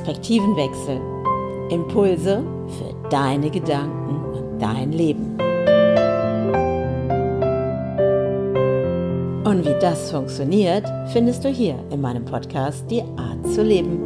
Perspektivenwechsel. Impulse für deine Gedanken und dein Leben. Und wie das funktioniert, findest du hier in meinem Podcast Die Art zu leben.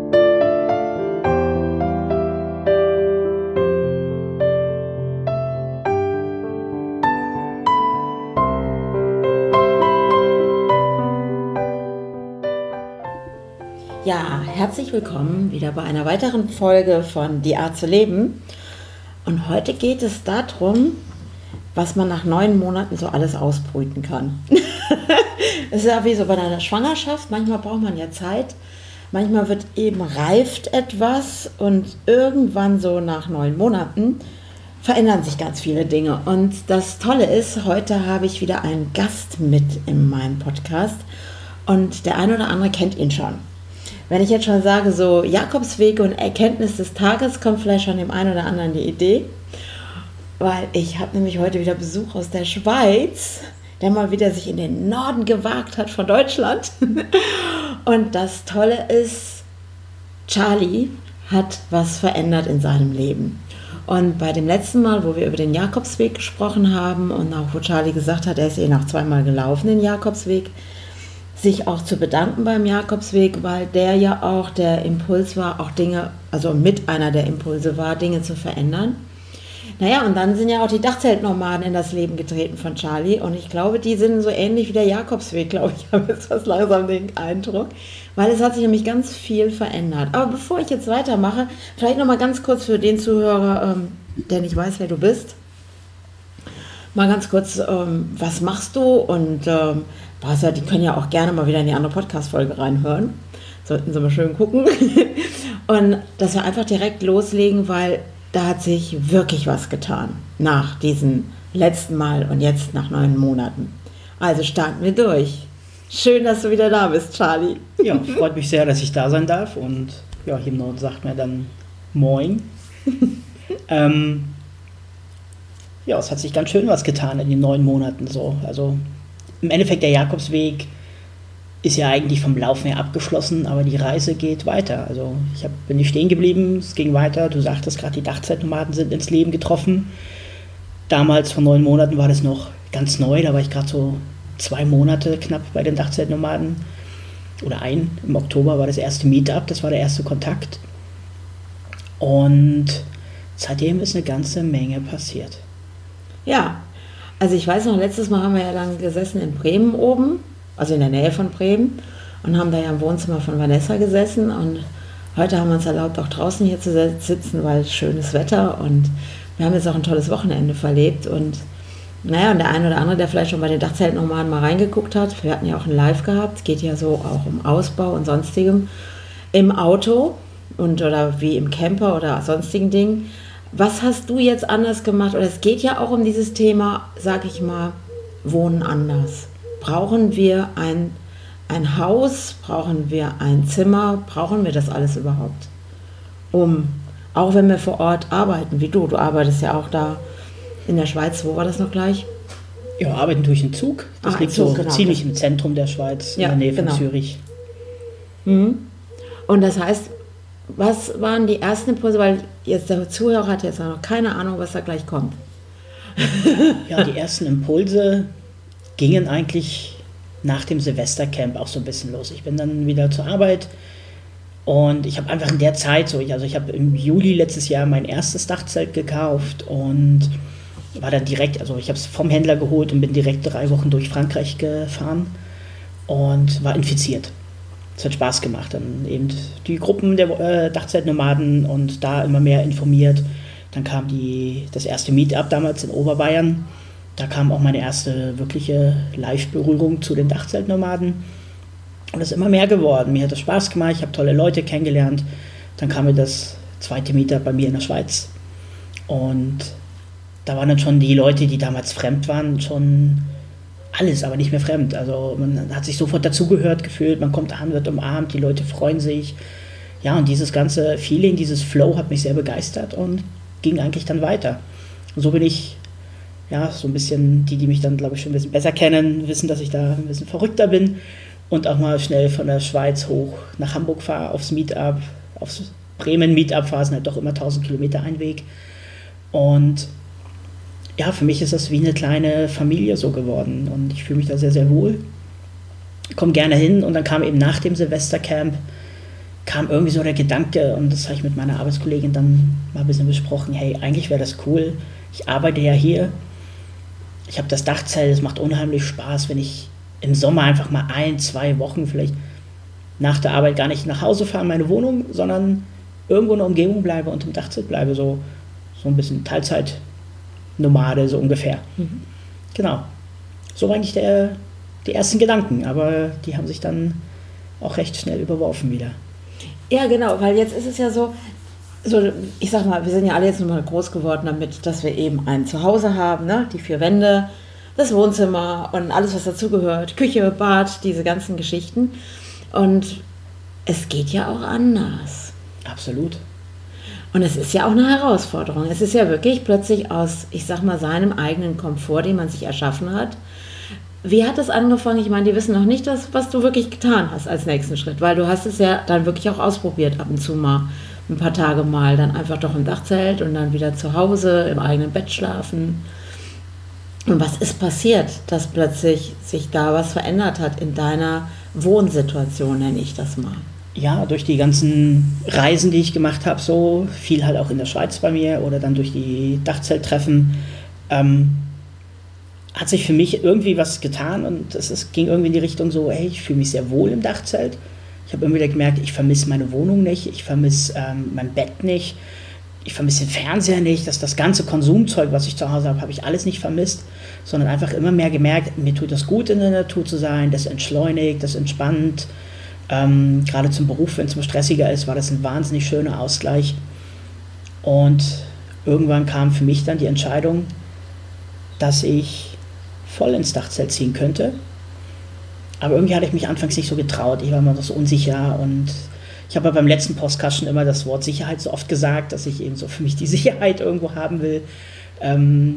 Ja, herzlich willkommen wieder bei einer weiteren Folge von Die Art zu leben. Und heute geht es darum, was man nach 9 Monaten so alles ausbrüten kann. Es ist ja wie so bei einer Schwangerschaft, manchmal braucht man ja Zeit, manchmal reift etwas und irgendwann so nach 9 Monaten verändern sich ganz viele Dinge. Und das Tolle ist, heute habe ich wieder einen Gast mit in meinem Podcast und der eine oder andere kennt ihn schon. Wenn ich jetzt schon sage, so Jakobswege und Erkenntnis des Tages, kommt vielleicht schon dem einen oder anderen die Idee, weil ich habe nämlich heute wieder Besuch aus der Schweiz, der mal wieder sich in den Norden gewagt hat von Deutschland. Und das Tolle ist, Charlie hat was verändert in seinem Leben. Und bei dem letzten Mal, wo wir über den Jakobsweg gesprochen haben und auch wo Charlie gesagt hat, er ist noch 2-mal gelaufen, den Jakobsweg, sich auch zu bedanken beim Jakobsweg, weil der ja auch der Impuls war, auch Dinge, also mit einer der Impulse war, Dinge zu verändern. Naja, und dann sind ja auch die Dachzeltnomaden in das Leben getreten von Charlie und ich glaube, die sind so ähnlich wie der Jakobsweg, glaube ich, habe jetzt fast langsam den Eindruck, weil es hat sich nämlich ganz viel verändert. Aber bevor ich jetzt weitermache, vielleicht nochmal ganz kurz für den Zuhörer, der nicht weiß, wer du bist, mal ganz kurz, was machst du und die können ja auch gerne mal wieder in die andere Podcast-Folge reinhören. Sollten sie mal schön gucken. Und dass wir einfach direkt loslegen, weil da hat sich wirklich was getan nach diesem letzten Mal und jetzt nach 9 Monaten. Also starten wir durch. Schön, dass du wieder da bist, Charlie. Ja, freut mich sehr, dass ich da sein darf. Und ja, hier im Norden sagt man dann Moin. Ja, es hat sich ganz schön was getan in den 9 Monaten so. Also im Endeffekt der Jakobsweg ist ja eigentlich vom Laufen her abgeschlossen, aber die Reise geht weiter. Also bin nicht stehen geblieben, es ging weiter. Du sagtest gerade, die Dachzeltnomaden sind ins Leben getroffen. Damals vor 9 Monaten war das noch ganz neu, da war ich gerade so 2 Monate knapp bei den Dachzeltnomaden. Oder im Oktober war das erste Meetup, das war der erste Kontakt. Und seitdem ist eine ganze Menge passiert. Ja, also ich weiß noch, letztes Mal haben wir ja dann gesessen in Bremen oben, also in der Nähe von Bremen und haben da ja im Wohnzimmer von Vanessa gesessen und heute haben wir uns erlaubt, auch draußen hier zu sitzen, weil schönes Wetter und wir haben jetzt auch ein tolles Wochenende verlebt und naja, und der eine oder andere, der vielleicht schon bei den Dachzeltnomaden mal reingeguckt hat, wir hatten ja auch ein Live gehabt, geht ja so auch um Ausbau und sonstigem im Auto oder wie im Camper oder sonstigen Dingen. Was hast du jetzt anders gemacht? Oder es geht ja auch um dieses Thema, sag ich mal, Wohnen anders. Brauchen wir ein Haus? Brauchen wir ein Zimmer? Brauchen wir das alles überhaupt? Auch wenn wir vor Ort arbeiten, wie du. Du arbeitest ja auch da in der Schweiz. Wo war das noch gleich? Ja, arbeiten durch den Zug. Das liegt Zug, so genau, ziemlich im Zentrum der Schweiz, ja, in der Nähe von Zürich. Mhm. Und das heißt, was waren die ersten Impulse, weil jetzt der Zuhörer hat jetzt noch keine Ahnung, was da gleich kommt. Ja, die ersten Impulse gingen eigentlich nach dem Silvestercamp auch so ein bisschen los. Ich bin dann wieder zur Arbeit und ich habe einfach in der Zeit ich habe im Juli letztes Jahr mein erstes Dachzelt gekauft und war dann direkt, ich habe es vom Händler geholt und bin direkt 3 Wochen durch Frankreich gefahren und war infiziert. Es hat Spaß gemacht, dann eben die Gruppen der Dachzeltnomaden und da immer mehr informiert. Dann kam das erste Meetup damals in Oberbayern. Da kam auch meine erste wirkliche Live-Berührung zu den Dachzeltnomaden. Und es ist immer mehr geworden. Mir hat das Spaß gemacht, ich habe tolle Leute kennengelernt. Dann kam mir das zweite Meetup bei mir in der Schweiz. Und da waren dann schon die Leute, die damals fremd waren, schon alles, aber nicht mehr fremd. Also man hat sich sofort dazugehört gefühlt, man kommt an, wird umarmt, die Leute freuen sich. Ja, und dieses ganze Feeling, dieses Flow hat mich sehr begeistert und ging eigentlich dann weiter. Und so bin ich, ja, so ein bisschen, die mich dann, glaube ich, schon ein bisschen besser kennen, wissen, dass ich da ein bisschen verrückter bin und auch mal schnell von der Schweiz hoch nach Hamburg fahre aufs Meetup, aufs Bremen-Meetup fahren, sind halt doch immer 1000 Kilometer ein Weg. Und ja, für mich ist das wie eine kleine Familie so geworden und ich fühle mich da sehr, sehr wohl. Komme gerne hin und dann kam eben nach dem Silvestercamp kam irgendwie so der Gedanke, und das habe ich mit meiner Arbeitskollegin dann mal ein bisschen besprochen, hey, eigentlich wäre das cool, ich arbeite ja hier, ich habe das Dachzelt, es macht unheimlich Spaß, wenn ich im Sommer einfach mal 1-2 Wochen vielleicht nach der Arbeit gar nicht nach Hause fahre in meine Wohnung, sondern irgendwo in der Umgebung bleibe und im Dachzelt bleibe, so ein bisschen Teilzeit-Nomade, so ungefähr. Genau. So waren eigentlich die ersten Gedanken, aber die haben sich dann auch recht schnell überworfen wieder. Ja, genau, weil jetzt ist es ja so, ich sag mal, wir sind ja alle jetzt nochmal groß geworden damit, dass wir eben ein Zuhause haben, ne? Die 4 Wände, das Wohnzimmer und alles, was dazugehört, Küche, Bad, diese ganzen Geschichten. Und es geht ja auch anders. Absolut. Und es ist ja auch eine Herausforderung. Es ist ja wirklich plötzlich aus, ich sag mal, seinem eigenen Komfort, den man sich erschaffen hat. Wie hat das angefangen? Ich meine, die wissen noch nicht, was du wirklich getan hast als nächsten Schritt, weil du hast es ja dann wirklich auch ausprobiert, ab und zu mal, ein paar Tage mal, dann einfach doch im Dachzelt und dann wieder zu Hause im eigenen Bett schlafen. Und was ist passiert, dass plötzlich sich da was verändert hat in deiner Wohnsituation, nenne ich das mal? Ja, durch die ganzen Reisen, die ich gemacht habe, so viel halt auch in der Schweiz bei mir oder dann durch die Dachzelttreffen, hat sich für mich irgendwie was getan und es ging irgendwie in die Richtung so, hey, ich fühle mich sehr wohl im Dachzelt. Ich habe immer wieder gemerkt, ich vermisse meine Wohnung nicht, ich vermisse mein Bett nicht, ich vermisse den Fernseher nicht, das ganze Konsumzeug, was ich zu Hause habe ich alles nicht vermisst, sondern einfach immer mehr gemerkt, mir tut das gut, in der Natur zu sein, das entschleunigt, das entspannt. Gerade zum Beruf, wenn es mal stressiger ist, war das ein wahnsinnig schöner Ausgleich. Und irgendwann kam für mich dann die Entscheidung, dass ich voll ins Dachzelt ziehen könnte. Aber irgendwie hatte ich mich anfangs nicht so getraut. Ich war immer noch so unsicher und ich habe ja beim letzten Podcast schon immer das Wort Sicherheit so oft gesagt, dass ich eben so für mich die Sicherheit irgendwo haben will. Und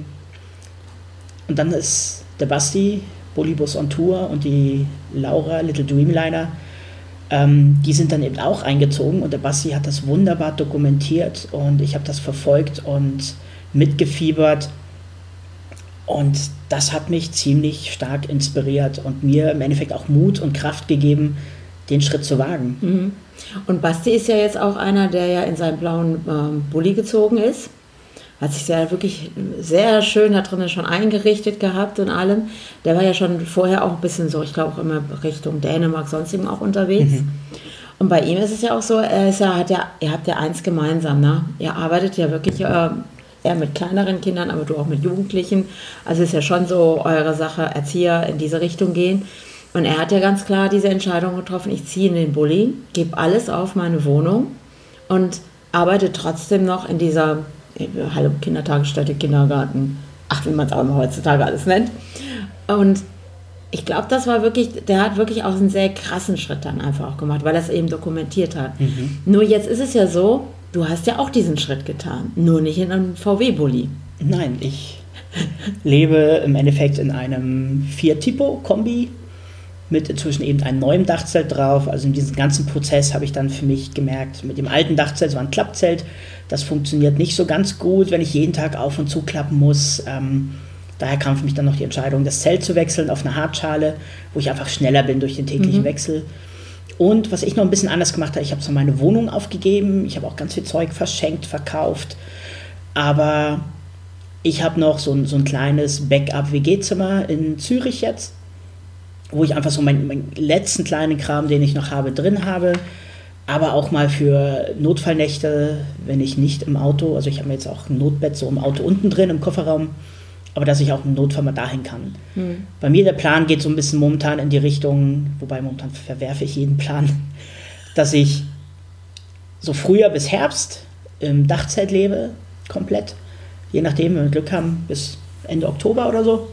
dann ist der Basti, Bullybus on Tour, und die Laura, Little Dreamliner, die sind dann eben auch eingezogen und der Basti hat das wunderbar dokumentiert und ich habe das verfolgt und mitgefiebert. Und das hat mich ziemlich stark inspiriert und mir im Endeffekt auch Mut und Kraft gegeben, den Schritt zu wagen. Mhm. Und Basti ist ja jetzt auch einer, der ja in seinen blauen Bulli gezogen ist. Hat sich ja wirklich sehr schön da drinnen schon eingerichtet gehabt und allem. Der war ja schon vorher auch ein bisschen so, ich glaube auch immer Richtung Dänemark, sonstigem auch unterwegs. Mhm. Und bei ihm ist es ja auch so, ihr habt ja eins gemeinsam, ne? Ihr arbeitet ja wirklich eher mit kleineren Kindern, aber du auch mit Jugendlichen. Also ist ja schon so eure Sache, Erzieher in diese Richtung gehen. Und er hat ja ganz klar diese Entscheidung getroffen, ich ziehe in den Bulli, gebe alles auf meine Wohnung und arbeite trotzdem noch in dieser Hallo, Kindertagesstätte, Kindergarten, wie man es auch immer heutzutage alles nennt. Und ich glaube, das war wirklich, der hat wirklich auch einen sehr krassen Schritt dann einfach auch gemacht, weil er es eben dokumentiert hat. Mhm. Nur jetzt ist es ja so, du hast ja auch diesen Schritt getan, nur nicht in einem VW-Bulli. Nein, ich lebe im Endeffekt in einem Fiat Tipo Kombi mit inzwischen eben einem neuen Dachzelt drauf. Also in diesem ganzen Prozess habe ich dann für mich gemerkt, mit dem alten Dachzelt, es war ein Klappzelt, das funktioniert nicht so ganz gut, wenn ich jeden Tag auf und zu klappen muss. Daher kam für mich dann noch die Entscheidung, das Zelt zu wechseln auf eine Hartschale, wo ich einfach schneller bin durch den täglichen Wechsel. Und was ich noch ein bisschen anders gemacht habe, ich habe so meine Wohnung aufgegeben, ich habe auch ganz viel Zeug verschenkt, verkauft, aber ich habe noch so ein kleines Backup-WG-Zimmer in Zürich jetzt, wo ich einfach so meinen letzten kleinen Kram, den ich noch habe, drin habe, aber auch mal für Notfallnächte, wenn ich nicht im Auto, also ich habe mir jetzt auch ein Notbett so im Auto unten drin, im Kofferraum, aber dass ich auch im Notfall mal dahin kann. Bei mir der Plan geht so ein bisschen momentan in die Richtung, wobei momentan verwerfe ich jeden Plan, dass ich so Frühjahr bis Herbst im Dachzelt lebe, komplett, je nachdem, wenn wir Glück haben, bis Ende Oktober oder so.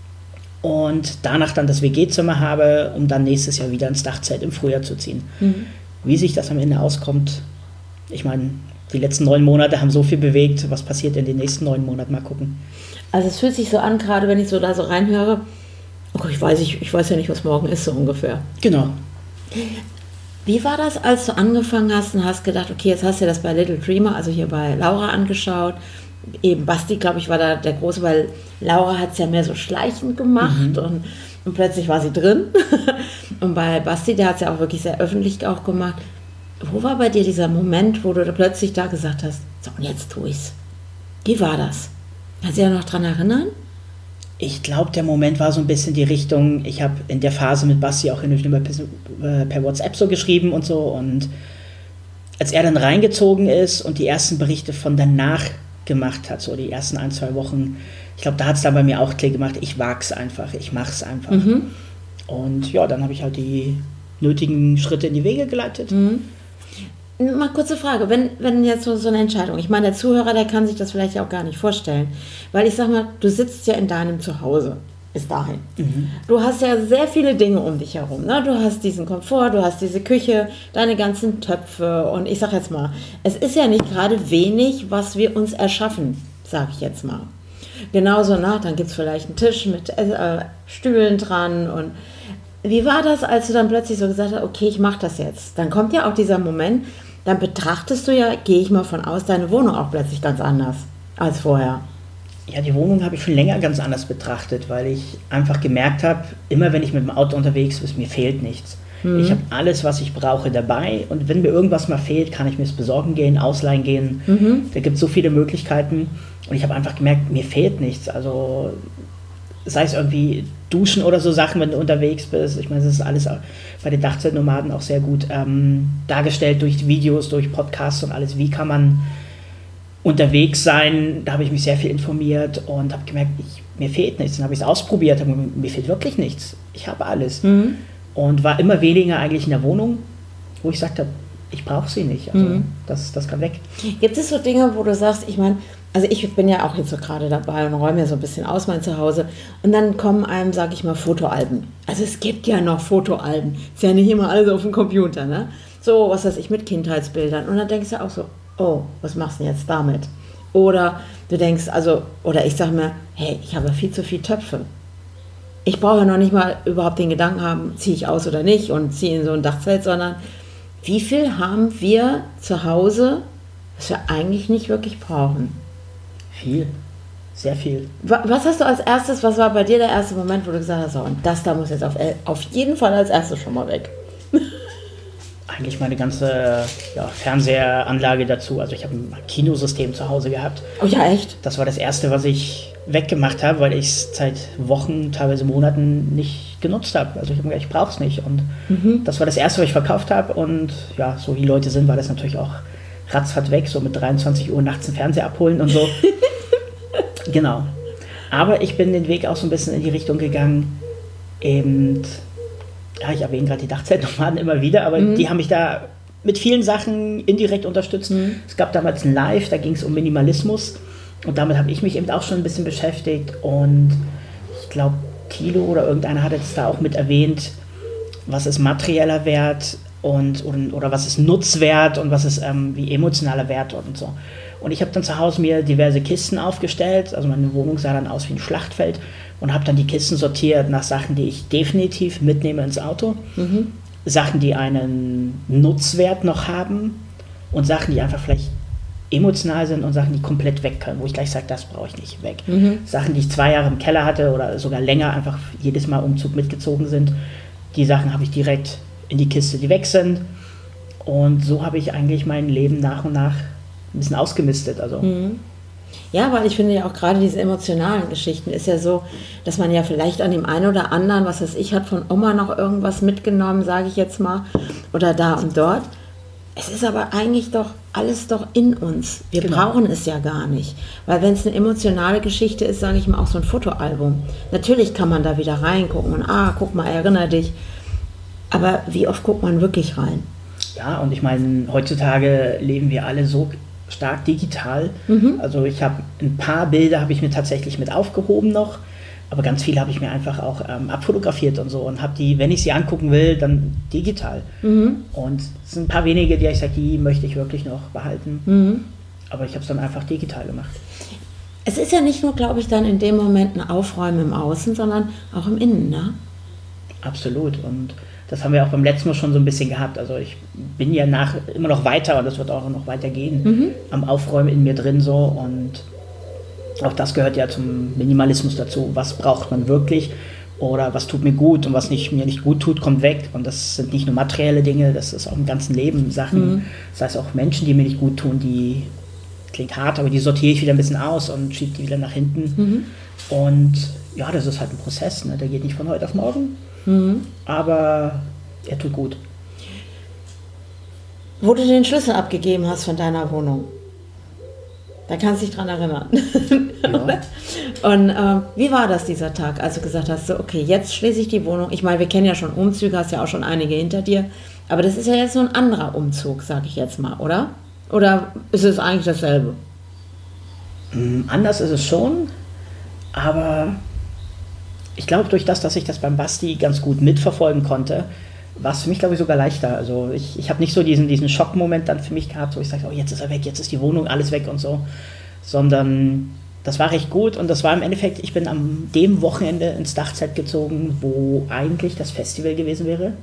Und danach dann das WG-Zimmer habe, um dann nächstes Jahr wieder ins Dachzelt im Frühjahr zu ziehen. Wie sich das am Ende auskommt, ich meine, die letzten 9 Monate haben so viel bewegt, was passiert in den nächsten 9 Monaten, mal gucken. Also es fühlt sich so an, gerade wenn ich so da so reinhöre, okay, ich weiß ja nicht, was morgen ist, so ungefähr. Genau. Wie war das, als du angefangen hast und hast gedacht, okay, jetzt hast du das bei Little Dreamer, also hier bei Laura angeschaut. Eben Basti, glaube ich, war da der Große, weil Laura hat es ja mehr so schleichend gemacht und plötzlich war sie drin. Und bei Basti, der hat es ja auch wirklich sehr öffentlich auch gemacht. Wo war bei dir dieser Moment, wo du da plötzlich da gesagt hast, so, und jetzt tue ich's? Wie war das? Kannst du dich ja noch dran erinnern? Ich glaube, der Moment war so ein bisschen die Richtung, ich habe in der Phase mit Basti auch hin und wieder per WhatsApp so geschrieben und so, und als er dann reingezogen ist und die ersten Berichte von danach gemacht hat, so die ersten 1-2 Wochen, ich glaube, da hat es dann bei mir auch Klick gemacht, ich wag's einfach, ich mach's einfach. Und ja, dann habe ich halt die nötigen Schritte in die Wege geleitet. Mal kurze Frage, wenn jetzt so eine Entscheidung, ich meine, der Zuhörer, der kann sich das vielleicht ja auch gar nicht vorstellen, weil ich sag mal, du sitzt ja in deinem Zuhause, bis dahin. Du hast ja sehr viele Dinge um dich herum, ne? Du hast diesen Komfort, du hast diese Küche, deine ganzen Töpfe, und ich sag jetzt mal, es ist ja nicht gerade wenig, was wir uns erschaffen, sag ich jetzt mal. Genauso, dann gibt es vielleicht einen Tisch mit Stühlen dran. Und wie war das, als du dann plötzlich so gesagt hast, okay, ich mache das jetzt? Dann kommt ja auch dieser Moment, dann betrachtest du ja, gehe ich mal von aus, deine Wohnung auch plötzlich ganz anders als vorher. Ja, die Wohnung habe ich schon länger ganz anders betrachtet, weil ich einfach gemerkt habe, immer wenn ich mit dem Auto unterwegs bin, mir fehlt nichts. Ich habe alles, was ich brauche, dabei, und wenn mir irgendwas mal fehlt, kann ich mir es besorgen gehen, ausleihen gehen. Da gibt es so viele Möglichkeiten, und ich habe einfach gemerkt, mir fehlt nichts. Also sei es irgendwie Duschen oder so Sachen, wenn du unterwegs bist. Ich meine, das ist alles bei den Dachzeltnomaden auch sehr gut dargestellt durch Videos, durch Podcasts und alles. Wie kann man unterwegs sein? Da habe ich mich sehr viel informiert und habe gemerkt, mir fehlt nichts. Dann habe ich es ausprobiert, und mir fehlt wirklich nichts. Ich habe alles. Und war immer weniger eigentlich in der Wohnung, wo ich sagte, ich brauche sie nicht. Also das kann weg. Gibt es so Dinge, wo du sagst, ich meine, also ich bin ja auch jetzt so gerade dabei und räume ja so ein bisschen aus mein Zuhause, und dann kommen einem, sag ich mal, Fotoalben. Also es gibt ja noch Fotoalben. Ist ja nicht immer alles auf dem Computer, ne? So, was weiß ich, mit Kindheitsbildern. Und dann denkst du auch so, oh, was machst du denn jetzt damit? Oder du denkst, oder ich sag mir, hey, ich habe viel zu viele Töpfe. Ich brauche ja noch nicht mal überhaupt den Gedanken haben, ziehe ich aus oder nicht und ziehe in so ein Dachzelt, sondern wie viel haben wir zu Hause, was wir eigentlich nicht wirklich brauchen? Viel, sehr viel. Was hast du als erstes, was war bei dir der erste Moment, wo du gesagt hast, so, und das da muss jetzt auf jeden Fall als erstes schon mal weg? Eigentlich meine ganze Fernsehanlage dazu. Also ich habe ein Kinosystem zu Hause gehabt. Oh ja, echt? Das war das Erste, was ich weggemacht habe, weil ich es seit Wochen, teilweise Monaten nicht genutzt habe. Also ich habe gedacht, ich brauche es nicht. Und das war das Erste, was ich verkauft habe. Und ja, so wie die Leute sind, war das natürlich auch ratzfatz weg, so mit 23 Uhr nachts einen Fernseher abholen und so. Genau. Aber ich bin den Weg auch so ein bisschen in die Richtung gegangen, eben, ja, ich erwähne gerade die Dachzeltnomaden immer wieder, aber die haben mich da mit vielen Sachen indirekt unterstützt. Es gab damals ein Live, da ging es um Minimalismus, und damit habe ich mich eben auch schon ein bisschen beschäftigt, und ich glaube, Thilo oder irgendeiner hat jetzt da auch mit erwähnt, was ist materieller Wert oder was ist Nutzwert und was ist wie emotionaler Wert und so. Und ich habe dann zu Hause mir diverse Kisten aufgestellt, also meine Wohnung sah dann aus wie ein Schlachtfeld, und habe dann die Kisten sortiert nach Sachen, die ich definitiv mitnehme ins Auto, Sachen, die einen Nutzwert noch haben, und Sachen, die einfach vielleicht emotional sind, und Sachen, die komplett weg können, wo ich gleich sage, das brauche ich nicht, weg. Sachen, die ich 2 Jahre im Keller hatte oder sogar länger, einfach jedes Mal Umzug mitgezogen sind, die Sachen habe ich direkt in die Kiste, die weg sind. Und so habe ich eigentlich mein Leben nach und nach ein bisschen ausgemistet. Also. Ja, weil ich finde ja auch gerade diese emotionalen Geschichten ist ja so, dass man ja vielleicht an dem einen oder anderen, was weiß ich, hat von Oma noch irgendwas mitgenommen, sage ich jetzt mal, oder da und dort. Es ist aber eigentlich doch alles doch in uns. Wir brauchen es ja gar nicht. Weil wenn es eine emotionale Geschichte ist, sage ich mal, auch so ein Fotoalbum. Natürlich kann man da wieder reingucken und guck mal, erinnere dich. Aber wie oft guckt man wirklich rein? Ja, und ich meine, heutzutage leben wir alle so stark digital. Also ich habe ein paar Bilder habe ich mir tatsächlich mit aufgehoben noch, aber ganz viele habe ich mir einfach auch abfotografiert und so, und habe die, wenn ich sie angucken will, dann digital. Und es sind ein paar wenige, die ich sage, die möchte ich wirklich noch behalten. Aber ich habe es dann einfach digital gemacht. Es ist ja nicht nur, glaube ich, dann in dem Moment ein Aufräumen im Außen, sondern auch im Innen, ne? Absolut. Und Das haben wir auch beim letzten Mal schon so ein bisschen gehabt. Also ich bin ja immer noch weiter und das wird auch noch weitergehen am Aufräumen in mir drin so. Und auch das gehört ja zum Minimalismus dazu. Was braucht man wirklich oder was tut mir gut und was mir nicht gut tut, kommt weg. Und das sind nicht nur materielle Dinge, das ist auch im ganzen Leben Sachen. Das heißt auch Menschen, die mir nicht gut tun, die, klingt hart, aber die sortiere ich wieder ein bisschen aus und schiebe die wieder nach hinten. Und ja, das ist halt ein Prozess, ne? Der geht nicht von heute auf morgen, aber er tut gut. Wo du den Schlüssel abgegeben hast von deiner Wohnung, da kannst du dich dran erinnern. Ja. Und wie war das dieser Tag, als du gesagt hast, so, okay, jetzt schließe ich die Wohnung. Ich meine, wir kennen ja schon Umzüge, hast ja auch schon einige hinter dir. Aber das ist ja jetzt so ein anderer Umzug, sag ich jetzt mal, oder? Oder ist es eigentlich dasselbe? Anders ist es schon, aber ich glaube, durch das, dass ich das beim Basti ganz gut mitverfolgen konnte, war es für mich, glaube ich, sogar leichter. Also ich habe nicht so diesen Schockmoment dann für mich gehabt, wo ich sage, oh, jetzt ist er weg, jetzt ist die Wohnung, alles weg und so, sondern das war recht gut und das war im Endeffekt, ich bin an dem Wochenende ins Dachzelt gezogen, wo eigentlich das Festival gewesen wäre.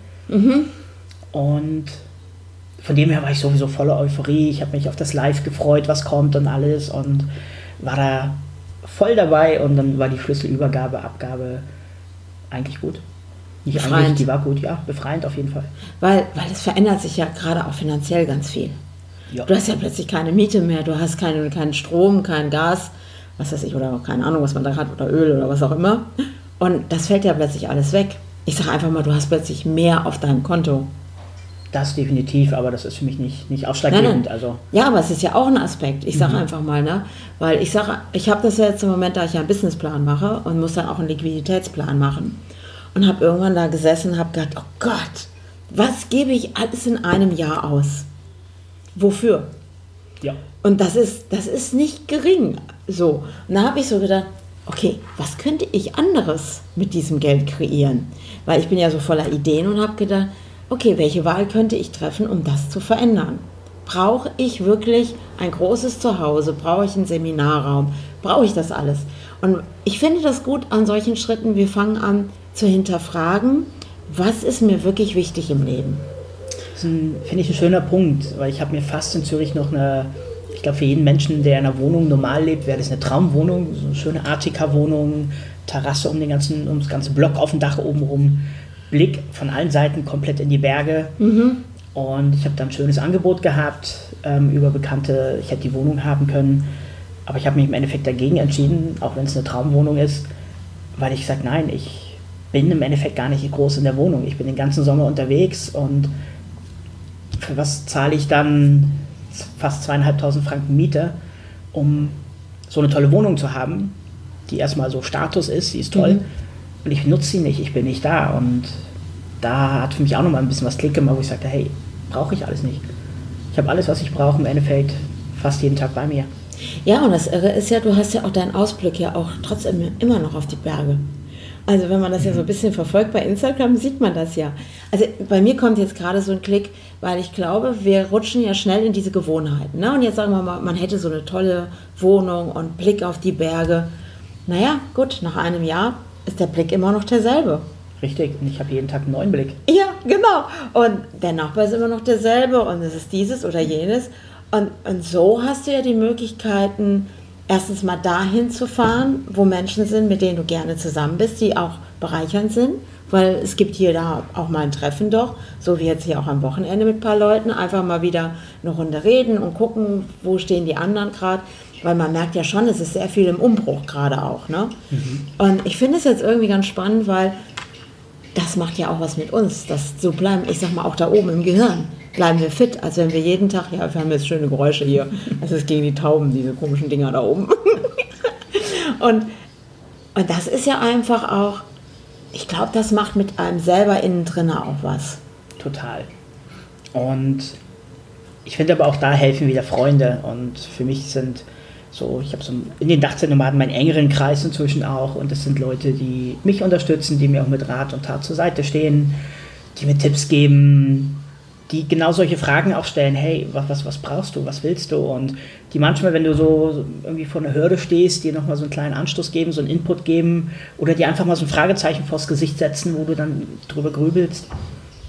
Und von dem her war ich sowieso voller Euphorie. Ich habe mich auf das Live gefreut, was kommt und alles und war da voll dabei und dann war die Schlüsselübergabe, Abgabe eigentlich gut. Nicht Befreiend. eigentlich, die war gut, ja, befreiend auf jeden Fall. Weil es verändert sich ja gerade auch finanziell ganz viel. Ja. Du hast ja plötzlich keine Miete mehr, du hast keinen Strom, kein Gas, was weiß ich, oder keine Ahnung, was man da hat, oder Öl oder was auch immer. Und das fällt ja plötzlich alles weg. Ich sage einfach mal, du hast plötzlich mehr auf deinem Konto. Das definitiv, aber das ist für mich nicht ausschlaggebend. Nein. Also. Ja, aber es ist ja auch ein Aspekt. Ich sage einfach mal, ne? Weil ich sage, ich habe das ja jetzt im Moment, da ich ja einen Businessplan mache und muss dann auch einen Liquiditätsplan machen. Und habe irgendwann da gesessen und habe gedacht, oh Gott, was gebe ich alles in einem Jahr aus? Wofür? Ja. Und das ist nicht gering. So. Und da habe ich so gedacht, okay, was könnte ich anderes mit diesem Geld kreieren? Weil ich bin ja so voller Ideen und habe gedacht, okay, welche Wahl könnte ich treffen, um das zu verändern? Brauche ich wirklich ein großes Zuhause? Brauche ich einen Seminarraum? Brauche ich das alles? Und ich finde das gut an solchen Schritten, wir fangen an zu hinterfragen, was ist mir wirklich wichtig im Leben? Das finde ich ein schöner Punkt, weil ich habe mir fast in Zürich noch ich glaube für jeden Menschen, der in einer Wohnung normal lebt, wäre das eine Traumwohnung, so eine schöne Artika-Wohnung, Terrasse um das ganze Block auf dem Dach oben rum, Blick von allen Seiten komplett in die Berge. Und ich habe dann ein schönes Angebot gehabt über Bekannte, ich hätte die Wohnung haben können, aber ich habe mich im Endeffekt dagegen entschieden, auch wenn es eine Traumwohnung ist, weil ich sage, nein, ich bin im Endeffekt gar nicht groß in der Wohnung. Ich bin den ganzen Sommer unterwegs und für was zahle ich dann fast 2.500 Franken Miete, um so eine tolle Wohnung zu haben, die erstmal so Status ist, die ist toll und ich nutze sie nicht, ich bin nicht da und da hat für mich auch nochmal ein bisschen was Klick gemacht, wo ich sagte, hey, brauche ich alles nicht. Ich habe alles, was ich brauche, im Endeffekt fast jeden Tag bei mir. Ja, und das Irre ist ja, du hast ja auch deinen Ausblick ja auch trotzdem immer noch auf die Berge. Also wenn man das ja so ein bisschen verfolgt bei Instagram, sieht man das ja. Also bei mir kommt jetzt gerade so ein Klick, weil ich glaube, wir rutschen ja schnell in diese Gewohnheiten. Ne? Und jetzt sagen wir mal, man hätte so eine tolle Wohnung und Blick auf die Berge. Naja, gut, nach einem Jahr ist der Blick immer noch derselbe. Richtig, und ich habe jeden Tag einen neuen Blick. Ja, genau. Und der Nachbar ist immer noch derselbe und es ist dieses oder jenes. Und so hast du ja die Möglichkeiten, erstens mal dahin zu fahren, wo Menschen sind, mit denen du gerne zusammen bist, die auch bereichernd sind, weil es gibt hier da auch mal ein Treffen doch, so wie jetzt hier auch am Wochenende mit ein paar Leuten, einfach mal wieder eine Runde reden und gucken, wo stehen die anderen gerade, weil man merkt ja schon, es ist sehr viel im Umbruch gerade auch, ne? Und ich finde es jetzt irgendwie ganz spannend, weil das macht ja auch was mit uns, dass so bleiben, ich sag mal auch da oben im Gehirn, bleiben wir fit, als wenn wir jeden Tag, ja, wir haben jetzt schöne Geräusche hier, das ist gegen die Tauben, diese komischen Dinger da oben. Und das ist ja einfach auch, ich glaube, das macht mit einem selber innen drin auch was. Total. Und ich finde aber auch da helfen wieder Freunde und für mich sind so, ich habe so in den Dachzeltnomaden meinen engeren Kreis inzwischen auch und das sind Leute, die mich unterstützen, die mir auch mit Rat und Tat zur Seite stehen, die mir Tipps geben, die genau solche Fragen auch stellen, hey, was brauchst du, was willst du? Und die manchmal, wenn du so irgendwie vor einer Hürde stehst, dir nochmal so einen kleinen Anstoß geben, so einen Input geben oder dir einfach mal so ein Fragezeichen vors Gesicht setzen, wo du dann drüber grübelst.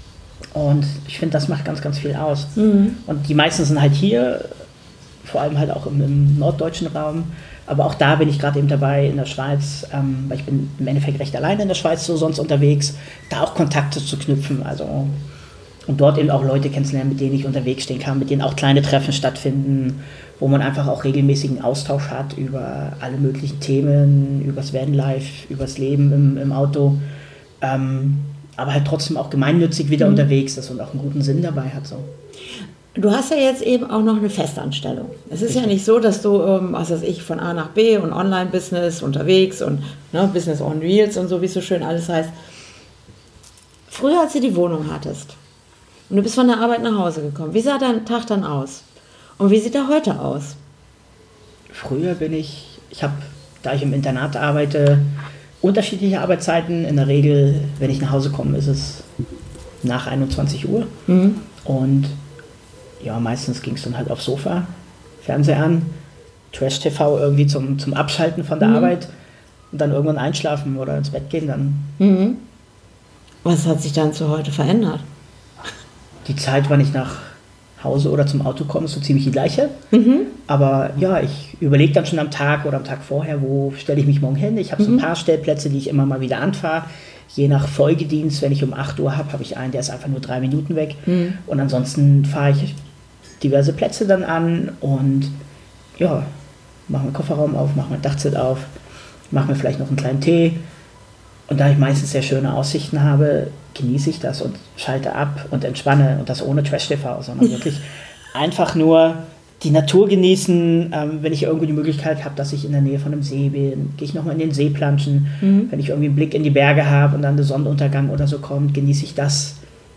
Und ich finde, das macht ganz, ganz viel aus. Und die meisten sind halt hier, vor allem halt auch im norddeutschen Raum. Aber auch da bin ich gerade eben dabei in der Schweiz, weil ich bin im Endeffekt recht alleine in der Schweiz so sonst unterwegs, da auch Kontakte zu knüpfen. Also, und dort eben auch Leute kennenzulernen, mit denen ich unterwegs stehen kann, mit denen auch kleine Treffen stattfinden, wo man einfach auch regelmäßigen Austausch hat über alle möglichen Themen, übers Vanlife, übers Leben im Auto. Aber halt trotzdem auch gemeinnützig wieder unterwegs ist und auch einen guten Sinn dabei hat. So. Du hast ja jetzt eben auch noch eine Festanstellung. Es ist ja nicht so, dass du, was weiß ich, von A nach B und Online-Business unterwegs und Business on Wheels und so, wie es so schön alles heißt. Früher, als du die Wohnung hattest und du bist von der Arbeit nach Hause gekommen, wie sah dein Tag dann aus? Und wie sieht er heute aus? Früher da ich im Internat arbeite, unterschiedliche Arbeitszeiten. In der Regel, wenn ich nach Hause komme, ist es nach 21 Uhr. Und ja, meistens ging es dann halt aufs Sofa, Fernseher an, Trash-TV irgendwie zum Abschalten von der Arbeit und dann irgendwann einschlafen oder ins Bett gehen dann. Was hat sich dann zu heute verändert? Die Zeit, wann ich nach Hause oder zum Auto komme, ist so ziemlich die gleiche. Aber ja, ich überlege dann schon am Tag oder am Tag vorher, wo stelle ich mich morgen hin. Ich habe so ein paar Stellplätze, die ich immer mal wieder anfahre. Je nach Folgedienst, wenn ich um 8 Uhr habe ich einen, der ist einfach nur 3 Minuten weg. Und ansonsten fahre ich diverse Plätze dann an und ja, mache meinen Kofferraum auf, mache mein Dachzelt auf, mache mir vielleicht noch einen kleinen Tee. Und da ich meistens sehr schöne Aussichten habe, genieße ich das und schalte ab und entspanne. Und das ohne Trash-TV, sondern wirklich einfach nur die Natur genießen. Wenn ich irgendwie die Möglichkeit habe, dass ich in der Nähe von einem See bin, gehe ich nochmal in den See planschen. Wenn ich irgendwie einen Blick in die Berge habe und dann der Sonnenuntergang oder so kommt, genieße ich das.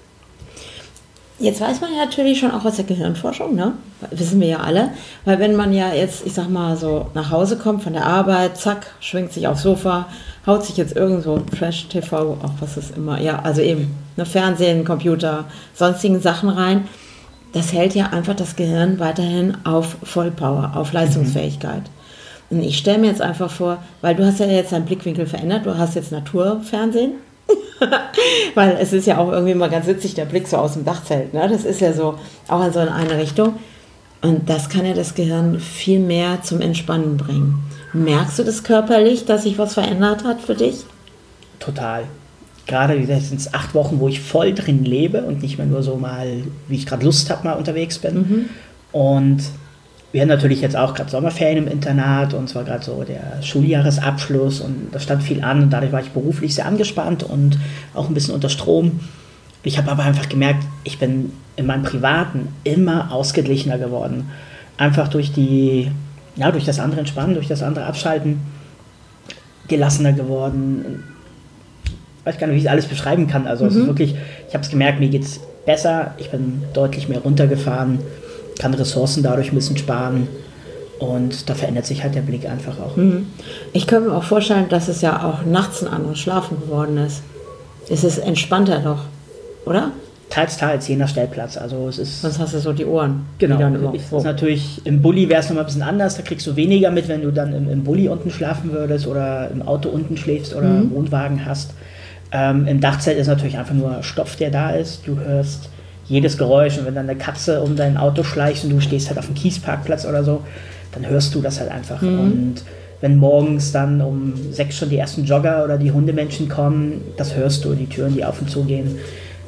Jetzt weiß man ja natürlich schon auch aus der Gehirnforschung, ne? Wissen wir ja alle, weil wenn man ja jetzt, ich sag mal so, nach Hause kommt von der Arbeit, zack, schwingt sich aufs Sofa, haut sich jetzt irgendwo Trash-TV, auch was ist immer, ja, also eben, Fernsehen, Computer, sonstigen Sachen rein, das hält ja einfach das Gehirn weiterhin auf Vollpower, auf Leistungsfähigkeit. Und ich stelle mir jetzt einfach vor, weil du hast ja jetzt deinen Blickwinkel verändert, du hast jetzt Naturfernsehen, weil es ist ja auch irgendwie mal ganz witzig, der Blick so aus dem Dachzelt, ne? Das ist ja so auch in so eine Richtung und das kann ja das Gehirn viel mehr zum Entspannen bringen. Merkst du das körperlich, dass sich was verändert hat für dich? Total. Gerade jetzt sind es 8 Wochen, wo ich voll drin lebe und nicht mehr nur so mal, wie ich gerade Lust habe, mal unterwegs bin. Und wir haben natürlich jetzt auch gerade Sommerferien im Internat und zwar gerade so der Schuljahresabschluss und da stand viel an und dadurch war ich beruflich sehr angespannt und auch ein bisschen unter Strom. Ich habe aber einfach gemerkt, ich bin in meinem Privaten immer ausgeglichener geworden. Einfach durch das andere Entspannen, durch das andere Abschalten, gelassener geworden. Ich weiß gar nicht, wie ich alles beschreiben kann. Also es ist wirklich, ich habe es gemerkt, mir geht es besser, ich bin deutlich mehr runtergefahren, kann Ressourcen dadurch ein bisschen sparen und da verändert sich halt der Blick einfach auch. Ich könnte mir auch vorstellen, dass es ja auch nachts ein anderes Schlafen geworden ist. Es ist entspannter doch, oder? Teils, je nach Stellplatz. Also es ist, sonst hast du so die Ohren. Genau, ist natürlich, im Bulli wäre es nochmal ein bisschen anders, da kriegst du weniger mit, wenn du dann im Bulli unten schlafen würdest oder im Auto unten schläfst oder einen Wohnwagen hast. Im Dachzelt ist natürlich einfach nur Stoff, der da ist. Du hörst jedes Geräusch und wenn dann eine Katze um dein Auto schleicht und du stehst halt auf dem Kiesparkplatz oder so, dann hörst du das halt einfach. Und wenn morgens dann um 6 schon die ersten Jogger oder die Hundemenschen kommen, das hörst du, die Türen, die auf und zu gehen.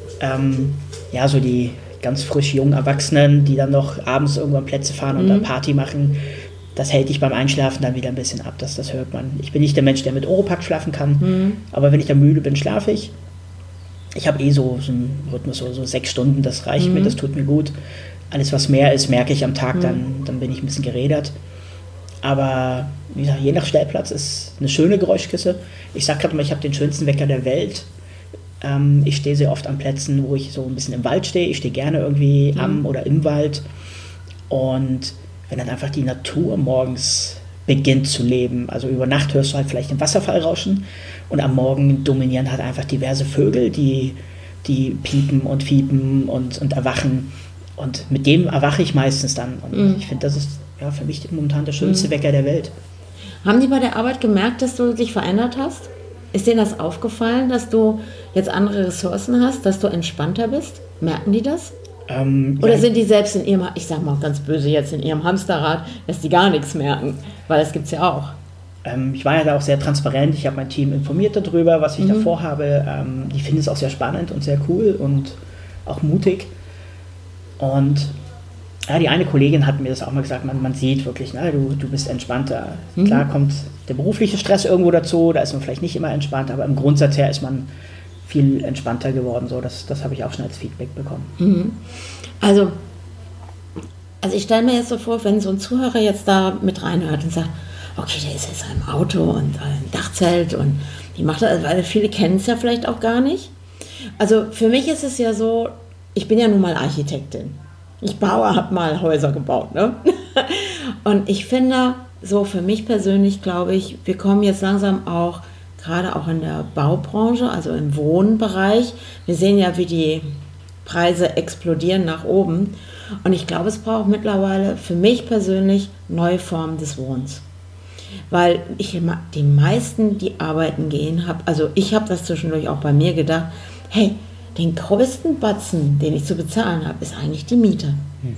So die ganz frisch jungen Erwachsenen, die dann noch abends irgendwann Plätze fahren und dann Party machen, das hält dich beim Einschlafen dann wieder ein bisschen ab, das hört man. Ich bin nicht der Mensch, der mit Oropax schlafen kann, aber wenn ich dann müde bin, schlafe ich. Ich habe so einen Rhythmus, so 6 Stunden, das reicht mir, das tut mir gut. Alles, was mehr ist, merke ich am Tag, dann bin ich ein bisschen gerädert. Aber wie gesagt, je nach Stellplatz ist eine schöne Geräuschkiste. Ich sage gerade mal, ich habe den schönsten Wecker der Welt. Ich stehe sehr oft an Plätzen, wo ich so ein bisschen im Wald stehe. Ich stehe gerne irgendwie am oder im Wald. Und wenn dann einfach die Natur morgens beginnt zu leben, also über Nacht hörst du halt vielleicht den Wasserfall rauschen und am Morgen dominieren halt einfach diverse Vögel, die piepen und fiepen und erwachen. Und mit dem erwache ich meistens dann. Und ich finde, das ist für mich momentan der schönste Wecker der Welt. Haben die bei der Arbeit gemerkt, dass du dich verändert hast? Ist denen das aufgefallen, dass du jetzt andere Ressourcen hast, dass du entspannter bist? Merken die das? Ja, Oder sind die selbst in ihrem, ich sag mal ganz böse jetzt, in ihrem Hamsterrad, dass die gar nichts merken? Weil das gibt's ja auch. ich war ja da auch sehr transparent. Ich habe mein Team informiert darüber, was ich da vorhabe. Die finden es auch sehr spannend und sehr cool und auch mutig. Und ja, die eine Kollegin hat mir das auch mal gesagt, man sieht wirklich, du bist entspannter. Klar kommt der berufliche Stress irgendwo dazu, da ist man vielleicht nicht immer entspannt, aber im Grundsatz her ist man viel entspannter geworden. So, das habe ich auch schon als Feedback bekommen. Also ich stelle mir jetzt so vor, wenn so ein Zuhörer jetzt da mit reinhört und sagt, okay, der ist jetzt im Auto und im Dachzelt und die macht das, weil viele kennen es ja vielleicht auch gar nicht. Also für mich ist es ja so, ich bin ja nun mal Architektin. Ich habe mal Häuser gebaut, ne? Und ich finde, so für mich persönlich glaube ich, wir kommen jetzt langsam auch, gerade auch in der Baubranche, also im Wohnbereich, wir sehen ja, wie die Preise explodieren nach oben. Und ich glaube, es braucht mittlerweile für mich persönlich neue Formen des Wohnens. Weil die meisten, die arbeiten gehen, also ich habe das zwischendurch auch bei mir gedacht, hey, den größten Batzen, den ich zu bezahlen habe, ist eigentlich die Miete.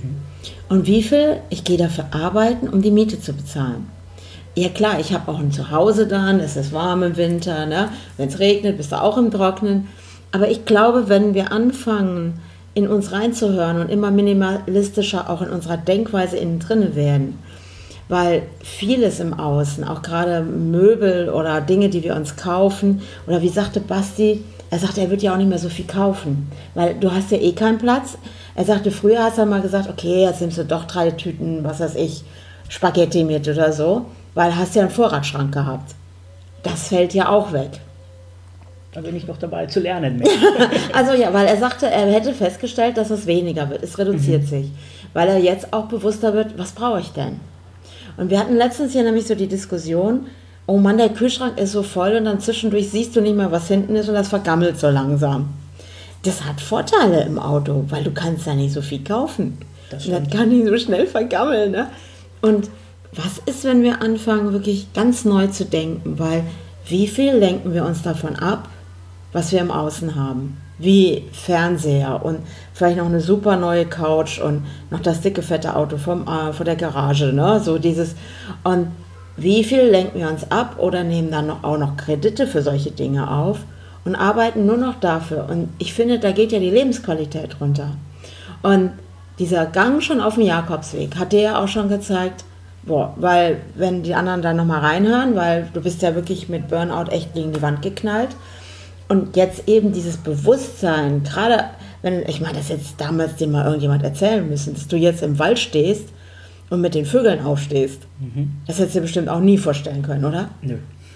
Und wie viel ich gehe dafür arbeiten, um die Miete zu bezahlen. Ja klar, ich habe auch ein Zuhause dann, es ist warm im Winter, ne? Wenn es regnet, bist du auch im Trocknen. Aber ich glaube, wenn wir anfangen, in uns reinzuhören und immer minimalistischer auch in unserer Denkweise innen drin werden, weil vieles im Außen, auch gerade Möbel oder Dinge, die wir uns kaufen, oder wie sagte Basti, er sagte, er wird ja auch nicht mehr so viel kaufen, weil du hast ja eh keinen Platz. Er sagte, früher hast du mal gesagt, okay, jetzt nimmst du doch 3 Tüten, was weiß ich, Spaghetti mit oder so, weil hast ja einen Vorratsschrank gehabt. Das fällt ja auch weg. Da bin ich noch dabei zu lernen. Also ja, weil er sagte, er hätte festgestellt, dass es weniger wird. Es reduziert sich, weil er jetzt auch bewusster wird, was brauche ich denn? Und wir hatten letztens hier nämlich so die Diskussion, oh Mann, der Kühlschrank ist so voll und dann zwischendurch siehst du nicht mehr, was hinten ist und das vergammelt so langsam. Das hat Vorteile im Auto, weil du kannst da nicht so viel kaufen. Das kann nicht so schnell vergammeln. Ne? Und was ist, wenn wir anfangen, wirklich ganz neu zu denken? Weil wie viel lenken wir uns davon ab, was wir im Außen haben? Wie Fernseher und vielleicht noch eine super neue Couch und noch das dicke, fette Auto vor der Garage. Ne? So dieses. Und wie viel lenken wir uns ab oder nehmen dann auch noch Kredite für solche Dinge auf und arbeiten nur noch dafür? Und ich finde, da geht ja die Lebensqualität runter. Und dieser Gang schon auf dem Jakobsweg hat dir ja auch schon gezeigt, weil wenn die anderen dann nochmal reinhören, weil du bist ja wirklich mit Burnout echt gegen die Wand geknallt. Und jetzt eben dieses Bewusstsein, gerade wenn, ich meine, das jetzt damals dir mal irgendjemand erzählen müssen, dass du jetzt im Wald stehst und mit den Vögeln aufstehst. Das hättest du dir bestimmt auch nie vorstellen können, oder? Nö.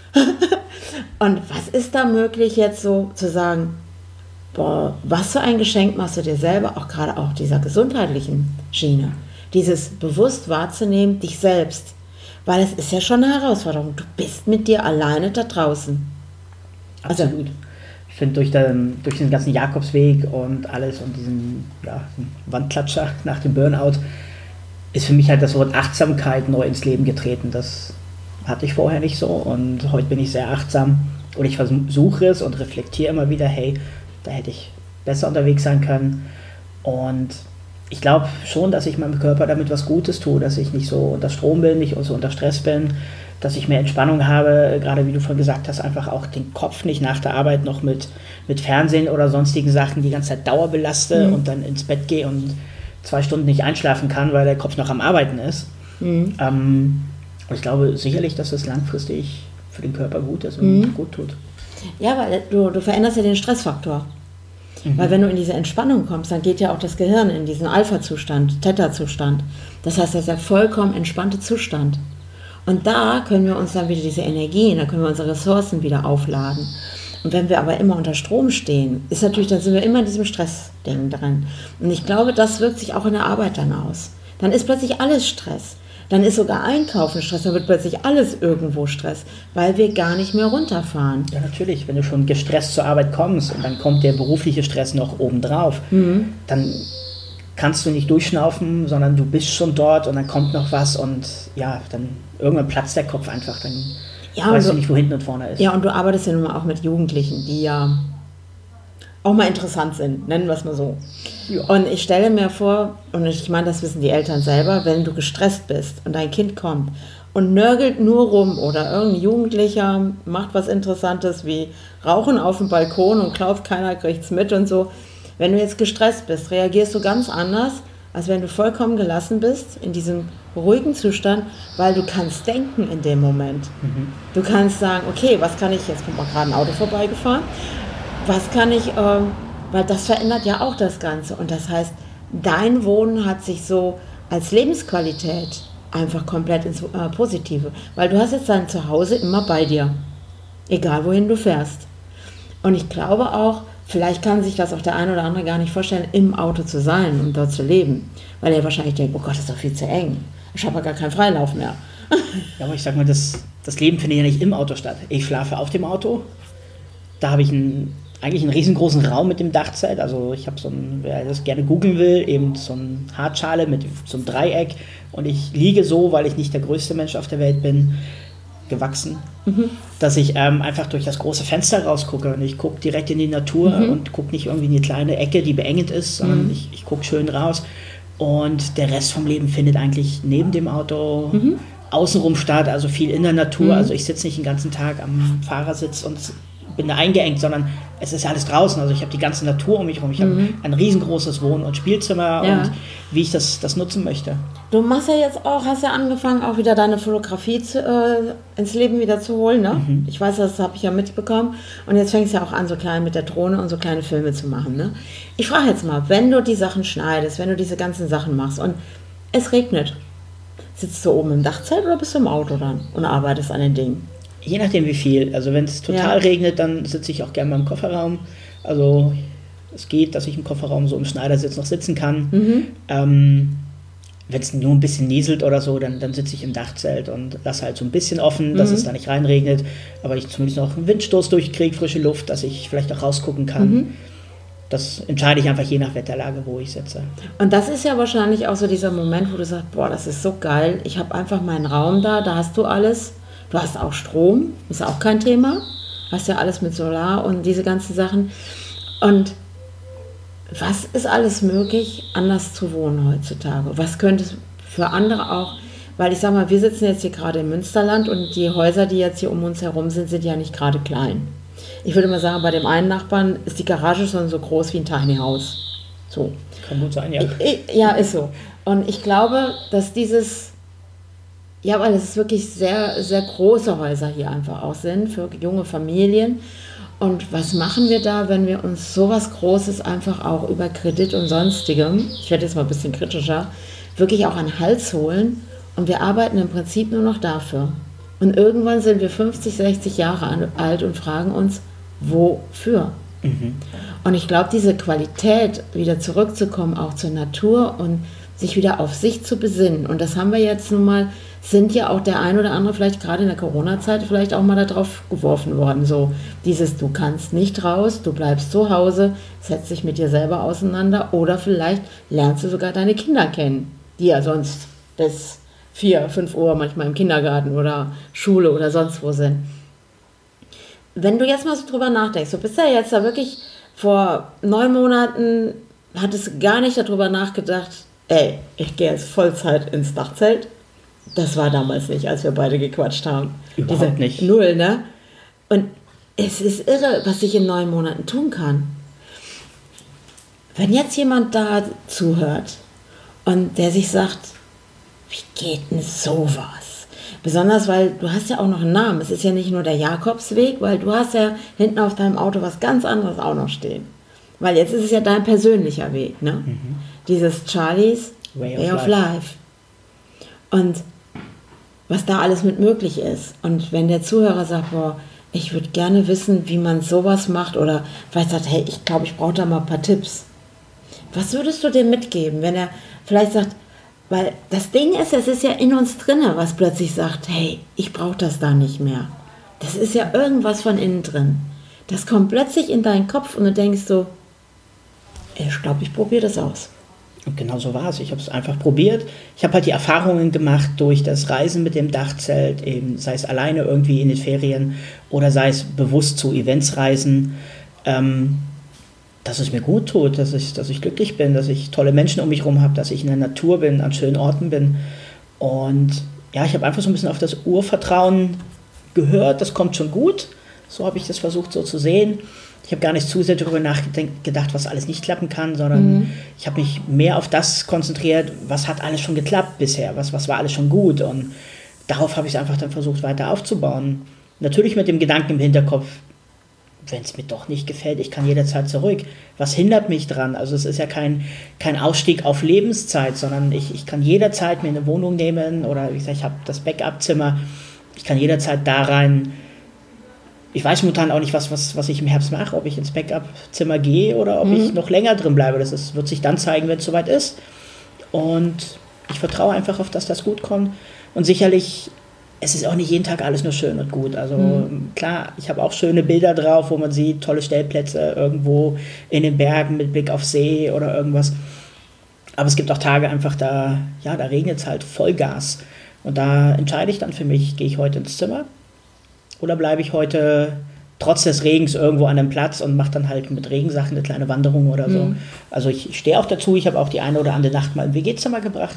Und was ist da möglich jetzt so zu sagen, was für ein Geschenk machst du dir selber, auch gerade auch dieser gesundheitlichen Schiene, dieses bewusst wahrzunehmen, dich selbst. Weil es ist ja schon eine Herausforderung. Du bist mit dir alleine da draußen. Absolut. Ich finde, durch den ganzen Jakobsweg und alles und diesen Wandklatscher nach dem Burnout ist für mich halt das Wort Achtsamkeit neu ins Leben getreten. Das hatte ich vorher nicht so und heute bin ich sehr achtsam und ich versuche es und reflektiere immer wieder, hey, da hätte ich besser unterwegs sein können. Und ich glaube schon, dass ich meinem Körper damit was Gutes tue, dass ich nicht so unter Strom bin, nicht so unter Stress bin, dass ich mehr Entspannung habe, gerade wie du vorhin gesagt hast, einfach auch den Kopf nicht nach der Arbeit noch mit Fernsehen oder sonstigen Sachen die ganze Zeit Dauer belaste und dann ins Bett gehe und 2 Stunden nicht einschlafen kann, weil der Kopf noch am Arbeiten ist. Und ich glaube sicherlich, dass es langfristig für den Körper gut ist und gut tut. Ja, weil du veränderst ja den Stressfaktor. Weil wenn du in diese Entspannung kommst, dann geht ja auch das Gehirn in diesen Alpha-Zustand, Theta-Zustand. Das heißt, das ist der vollkommen entspannte Zustand. Und da können wir uns dann wieder diese Energien, da können wir unsere Ressourcen wieder aufladen. Und wenn wir aber immer unter Strom stehen, ist natürlich, dann sind wir immer in diesem Stressding drin. Und ich glaube, das wirkt sich auch in der Arbeit dann aus. Dann ist plötzlich alles Stress. Dann ist sogar Einkaufen Stress, dann wird plötzlich alles irgendwo Stress, weil wir gar nicht mehr runterfahren. Ja, natürlich. Wenn du schon gestresst zur Arbeit kommst und dann kommt der berufliche Stress noch obendrauf, dann kannst du nicht durchschnaufen, sondern du bist schon dort und dann kommt noch was und ja, dann irgendwann platzt der Kopf einfach, dann weißt du nicht, wo hinten und vorne ist. Ja, und du arbeitest ja nun mal auch mit Jugendlichen, die ja auch mal interessant sind, nennen wir es mal so. Ja. Und ich stelle mir vor, und ich meine, das wissen die Eltern selber, wenn du gestresst bist und dein Kind kommt und nörgelt nur rum oder irgendein Jugendlicher macht was Interessantes wie Rauchen auf dem Balkon und glaubt, keiner kriegt's mit und so. Wenn du jetzt gestresst bist, reagierst du ganz anders, als wenn du vollkommen gelassen bist, in diesem ruhigen Zustand, weil du kannst denken in dem Moment. Du kannst sagen, okay, was kann ich, jetzt kommt mal gerade ein Auto vorbeigefahren, was kann ich, weil das verändert ja auch das Ganze. Und das heißt, dein Wohnen hat sich so als Lebensqualität einfach komplett ins Positive. Weil du hast jetzt dein Zuhause immer bei dir. Egal, wohin du fährst. Und ich glaube auch, vielleicht kann sich das auch der eine oder andere gar nicht vorstellen, im Auto zu sein und dort zu leben. Weil er wahrscheinlich denkt, oh Gott, das ist doch viel zu eng. Ich habe ja gar keinen Freilauf mehr. Ja, aber ich sag mal, das Leben findet ja nicht im Auto statt. Ich schlafe auf dem Auto. Da habe ich eigentlich einen riesengroßen Raum mit dem Dachzelt. Also ich habe wer das gerne googeln will, eben so eine Hartschale mit so einem Dreieck. Und ich liege so, weil ich nicht der größte Mensch auf der Welt bin, gewachsen, dass ich einfach durch das große Fenster rausgucke. Und ich gucke direkt in die Natur und gucke nicht irgendwie in eine kleine Ecke, die beengend ist, sondern ich gucke schön raus. Und der Rest vom Leben findet eigentlich neben dem Auto außenrum statt, also viel in der Natur. Also ich sitze nicht den ganzen Tag am Fahrersitz und bin da eingeengt, sondern es ist alles draußen. Also ich habe die ganze Natur um mich herum. Ich habe ein riesengroßes Wohn- und Spielzimmer und wie ich das nutzen möchte. Du machst ja jetzt auch, hast ja angefangen, auch wieder deine Fotografie ins Leben wieder zu holen, ne? Ich weiß, das habe ich ja mitbekommen. Und jetzt fängst du ja auch an, so klein mit der Drohne und so kleine Filme zu machen, ne? Ich frage jetzt mal, wenn du die Sachen schneidest, wenn du diese ganzen Sachen machst und es regnet, sitzt du oben im Dachzelt oder bist du im Auto dann und arbeitest an den Dingen? Je nachdem wie viel. Also wenn es total regnet, dann sitze ich auch gerne mal im Kofferraum. Also es geht, dass ich im Kofferraum so im Schneidersitz noch sitzen kann. Wenn es nur ein bisschen nieselt oder so, dann sitze ich im Dachzelt und lasse halt so ein bisschen offen, dass es da nicht reinregnet. Aber ich zumindest noch einen Windstoß durchkriege, frische Luft, dass ich vielleicht auch rausgucken kann. Das entscheide ich einfach je nach Wetterlage, wo ich sitze. Und das ist ja wahrscheinlich auch so dieser Moment, wo du sagst, boah, das ist so geil. Ich habe einfach meinen Raum da hast du alles. Du hast auch Strom, ist auch kein Thema. Hast ja alles mit Solar und diese ganzen Sachen. Und was ist alles möglich, anders zu wohnen heutzutage? Was könnte es für andere auch, weil ich sag mal, wir sitzen jetzt hier gerade im Münsterland und die Häuser, die jetzt hier um uns herum sind ja nicht gerade klein. Ich würde mal sagen, bei dem einen Nachbarn ist die Garage schon so groß wie ein Tiny House. So. Kann gut sein, ja. Ja, ist so. Und ich glaube, dass ja, weil es wirklich sehr, sehr große Häuser hier einfach auch sind für junge Familien. Und was machen wir da, wenn wir uns sowas Großes einfach auch über Kredit und Sonstigem, ich werde jetzt mal ein bisschen kritischer, wirklich auch an den Hals holen und wir arbeiten im Prinzip nur noch dafür. Und irgendwann sind wir 50, 60 Jahre alt und fragen uns, wofür? Und ich glaube, diese Qualität, wieder zurückzukommen, auch zur Natur und sich wieder auf sich zu besinnen. Und das haben wir jetzt nun mal, sind ja auch der ein oder andere vielleicht gerade in der Corona-Zeit vielleicht auch mal darauf geworfen worden. So dieses, du kannst nicht raus, du bleibst zu Hause, setzt dich mit dir selber auseinander oder vielleicht lernst du sogar deine Kinder kennen, die ja sonst bis 4, 5 Uhr manchmal im Kindergarten oder Schule oder sonst wo sind. Wenn du jetzt mal so drüber nachdenkst, du bist ja jetzt da wirklich vor 9 Monaten, hattest du gar nicht darüber nachgedacht, ey, ich gehe jetzt Vollzeit ins Dachzelt. Das war damals nicht, als wir beide gequatscht haben. Überhaupt nicht. Null, ne? Und es ist irre, was ich in 9 Monaten tun kann. Wenn jetzt jemand da zuhört und der sich sagt, wie geht denn sowas? Besonders, weil du hast ja auch noch einen Namen. Es ist ja nicht nur der Jakobsweg, weil du hast ja hinten auf deinem Auto was ganz anderes auch noch stehen. Weil jetzt ist es ja dein persönlicher Weg, ne? Dieses Charlie's Way of Life. Und was da alles mit möglich ist. Und wenn der Zuhörer sagt, boah, ich würde gerne wissen, wie man sowas macht oder vielleicht sagt, hey, ich glaube, ich brauche da mal ein paar Tipps. Was würdest du dem mitgeben, wenn er vielleicht sagt, weil das Ding ist, es ist ja in uns drinne, was plötzlich sagt, hey, ich brauche das da nicht mehr. Das ist ja irgendwas von innen drin. Das kommt plötzlich in deinen Kopf und du denkst so, ich glaube, ich probiere das aus. Und genau so war es. Ich habe es einfach probiert. Ich habe halt die Erfahrungen gemacht durch das Reisen mit dem Dachzelt, eben sei es alleine irgendwie in den Ferien oder sei es bewusst zu Events reisen. dass es mir gut tut, dass ich glücklich bin, dass ich tolle Menschen um mich herum habe, dass ich in der Natur bin, an schönen Orten bin. Und ja, ich habe einfach so ein bisschen auf das Urvertrauen gehört, das kommt schon gut. So habe ich das versucht so zu sehen. Ich habe gar nicht zu sehr darüber nachgedacht, was alles nicht klappen kann, sondern ich habe mich mehr auf das konzentriert, was hat alles schon geklappt bisher, was war alles schon gut. Und darauf habe ich es einfach dann versucht weiter aufzubauen. Natürlich mit dem Gedanken im Hinterkopf, wenn es mir doch nicht gefällt, ich kann jederzeit zurück. Was hindert mich dran? Also es ist ja kein Ausstieg auf Lebenszeit, sondern ich kann jederzeit mir eine Wohnung nehmen oder wie gesagt, ich habe das Backup-Zimmer. Ich kann jederzeit da rein. Ich weiß momentan auch nicht, was ich im Herbst mache, ob ich ins Backup-Zimmer gehe oder ob ich noch länger drin bleibe. Wird sich dann zeigen, wenn es soweit ist. Und ich vertraue einfach auf, dass das gut kommt. Und sicherlich, es ist auch nicht jeden Tag alles nur schön und gut. Also klar, ich habe auch schöne Bilder drauf, wo man sieht, tolle Stellplätze irgendwo in den Bergen mit Blick auf See oder irgendwas. Aber es gibt auch Tage einfach, da regnet es halt Vollgas. Und da entscheide ich dann für mich, gehe ich heute ins Zimmer oder bleibe ich heute trotz des Regens irgendwo an einem Platz und mache dann halt mit Regensachen eine kleine Wanderung oder so. Also ich stehe auch dazu, ich habe auch die eine oder andere Nacht mal im WG-Zimmer gebracht.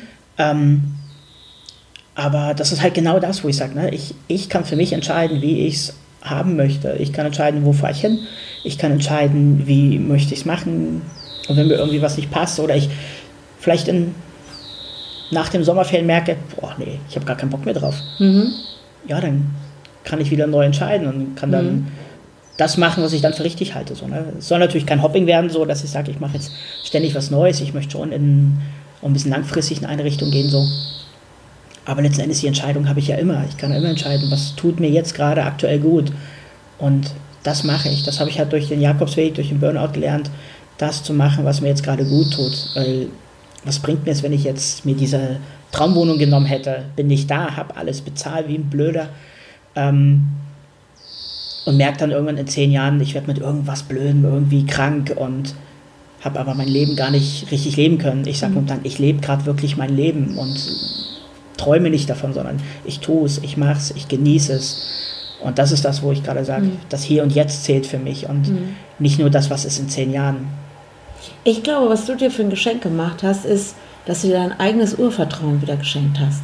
Aber das ist halt genau das, wo ich sage, ne? Ich kann für mich entscheiden, wie ich es haben möchte. Ich kann entscheiden, wo fahre ich hin. Ich kann entscheiden, wie möchte ich es machen. Und wenn mir irgendwie was nicht passt oder ich vielleicht nach dem Sommerferien merke, ich habe gar keinen Bock mehr drauf. Ja, dann kann ich wieder neu entscheiden und kann dann das machen, was ich dann für richtig halte. So, ne? Es soll natürlich kein Hopping werden, so dass ich sage, ich mache jetzt ständig was Neues. Ich möchte schon ein bisschen langfristig in eine Richtung gehen. So. Aber letzten Endes die Entscheidung habe ich ja immer. Ich kann ja immer entscheiden, was tut mir jetzt gerade aktuell gut. Und das mache ich. Das habe ich halt durch den Jakobsweg, durch den Burnout gelernt, das zu machen, was mir jetzt gerade gut tut. Weil was bringt mir es, wenn ich jetzt mir diese Traumwohnung genommen hätte, bin nicht da, habe alles bezahlt wie ein Blöder und merke dann irgendwann in 10 Jahren, ich werde mit irgendwas Blödem irgendwie krank und habe aber mein Leben gar nicht richtig leben können. Ich sage momentan, ich lebe gerade wirklich mein Leben und träume nicht davon, sondern ich tue es, ich mache es, ich genieße es. Und das ist das, wo ich gerade sage, das Hier und Jetzt zählt für mich und nicht nur das, was ist in 10 Jahren. Ich glaube, was du dir für ein Geschenk gemacht hast, ist, dass du dir dein eigenes Urvertrauen wieder geschenkt hast.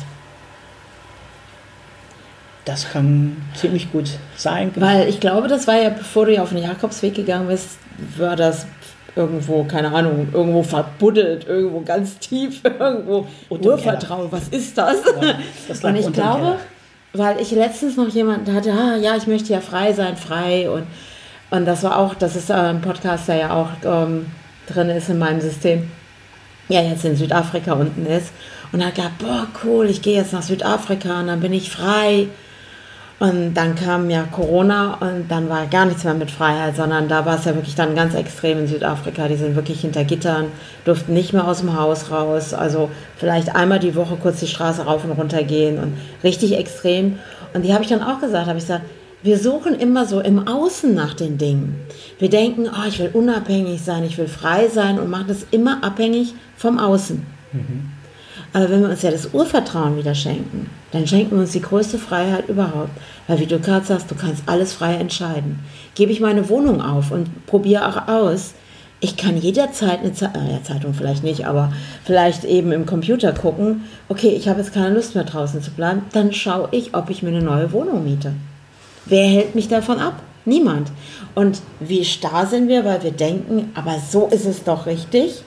Das kann ziemlich gut sein. Weil ich glaube, das war ja, bevor du ja auf den Jakobsweg gegangen bist, war das irgendwo, keine Ahnung, irgendwo verbuddelt, irgendwo ganz tief, irgendwo Urvertrauen. Was ist das? Ja, das und ich glaube, weil ich letztens noch jemanden hatte, ich möchte ja frei sein, frei. Und das war auch, das ist ein Podcast, der ja auch drin ist in meinem System, ja jetzt in Südafrika unten ist. Und er hat gesagt, cool, ich gehe jetzt nach Südafrika und dann bin ich frei. Und dann kam ja Corona und dann war gar nichts mehr mit Freiheit, sondern da war es ja wirklich dann ganz extrem in Südafrika. Die sind wirklich hinter Gittern, durften nicht mehr aus dem Haus raus, also vielleicht einmal die Woche kurz die Straße rauf und runter gehen und richtig extrem. Und die habe ich dann auch gesagt, wir suchen immer so im Außen nach den Dingen. Wir denken, ich will unabhängig sein, ich will frei sein und machen das immer abhängig vom Außen. Aber wenn wir uns ja das Urvertrauen wieder schenken, dann schenken wir uns die größte Freiheit überhaupt. Weil wie du gerade sagst, du kannst alles frei entscheiden. Gebe ich meine Wohnung auf und probiere auch aus. Ich kann jederzeit eine Zeitung vielleicht nicht, aber vielleicht eben im Computer gucken, okay, ich habe jetzt keine Lust mehr draußen zu bleiben, dann schaue ich, ob ich mir eine neue Wohnung miete. Wer hält mich davon ab? Niemand. Und wie starr sind wir, weil wir denken, aber so ist es doch richtig.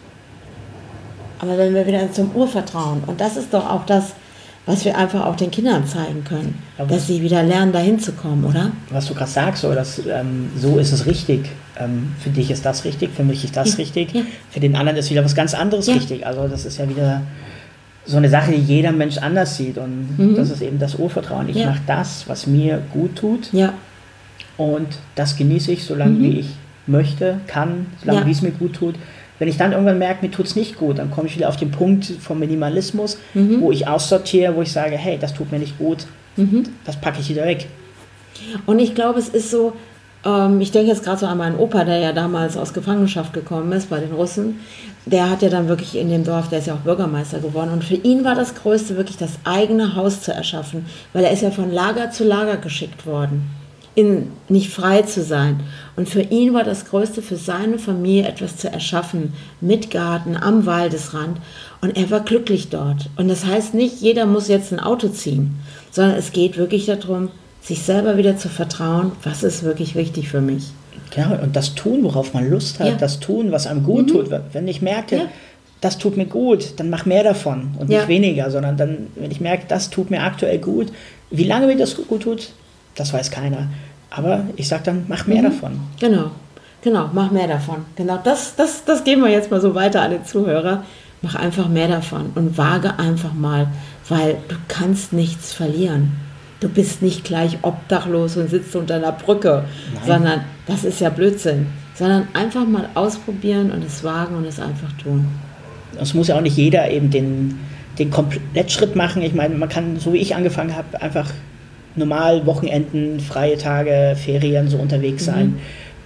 Aber wenn wir wieder zum Urvertrauen, und das ist doch auch das, was wir einfach auch den Kindern zeigen können, dass sie wieder lernen, dahin zu kommen, oder? Was du gerade sagst, so ist es richtig. Für dich ist das richtig, für mich ist das richtig. Ja. Für den anderen ist wieder was ganz anderes richtig. Also das ist ja wieder so eine Sache, die jeder Mensch anders sieht. Und das ist eben das Urvertrauen. Ich mache das, was mir gut tut. Ja. Und das genieße ich, solange wie ich möchte, kann, solange wie es mir gut tut. Wenn ich dann irgendwann merke, mir tut es nicht gut, dann komme ich wieder auf den Punkt vom Minimalismus, wo ich aussortiere, wo ich sage, hey, das tut mir nicht gut, das packe ich wieder weg. Und ich glaube, es ist so, ich denke jetzt gerade so an meinen Opa, der ja damals aus Gefangenschaft gekommen ist bei den Russen, der hat ja dann wirklich in dem Dorf, der ist ja auch Bürgermeister geworden und für ihn war das Größte wirklich das eigene Haus zu erschaffen, weil er ist ja von Lager zu Lager geschickt worden. nicht frei zu sein. Und für ihn war das Größte, für seine Familie etwas zu erschaffen, mit Garten, am Waldesrand. Und er war glücklich dort. Und das heißt nicht, jeder muss jetzt ein Auto ziehen, sondern es geht wirklich darum, sich selber wieder zu vertrauen, was ist wirklich wichtig für mich. Genau, und das tun, worauf man Lust hat, das tun, was einem gut tut. Wenn ich merke, das tut mir gut, dann mach mehr davon und nicht weniger, sondern dann, wenn ich merke, das tut mir aktuell gut, wie lange mir das gut tut, das weiß keiner. Aber ich sage dann, mach mehr davon. Genau, mach mehr davon. Genau, das geben wir jetzt mal so weiter an den Zuhörer. Mach einfach mehr davon und wage einfach mal, weil du kannst nichts verlieren. Du bist nicht gleich obdachlos und sitzt unter einer Brücke, sondern das ist ja Blödsinn. Sondern einfach mal ausprobieren und es wagen und es einfach tun. Es muss ja auch nicht jeder eben den Komplettschritt machen. Ich meine, man kann, so wie ich angefangen habe, einfach normal Wochenenden, freie Tage, Ferien so unterwegs sein.